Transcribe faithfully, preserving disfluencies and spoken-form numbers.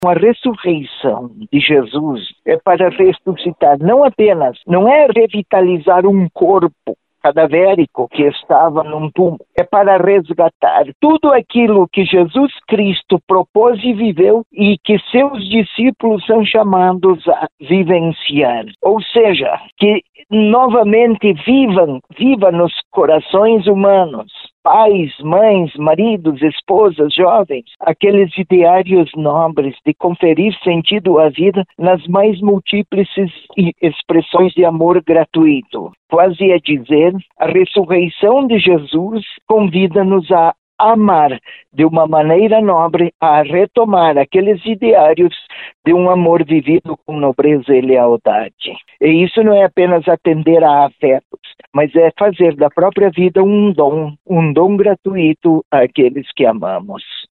A ressurreição de Jesus é para ressuscitar, não apenas, não é revitalizar um corpo cadavérico que estava num túmulo, é para resgatar tudo aquilo que Jesus Cristo propôs e viveu e que seus discípulos são chamados a vivenciar. Ou seja, que novamente vivam, viva nos corações humanos, pais, mães, maridos, esposas, jovens, aqueles ideários nobres de conferir sentido à vida nas mais múltiplas expressões de amor gratuito. Quase a dizer, a ressurreição de Jesus convida-nos a amar de uma maneira nobre, a retomar aqueles ideários de um amor vivido com nobreza e lealdade. E isso não é apenas atender a afetos, mas é fazer da própria vida um dom, um dom gratuito àqueles que amamos.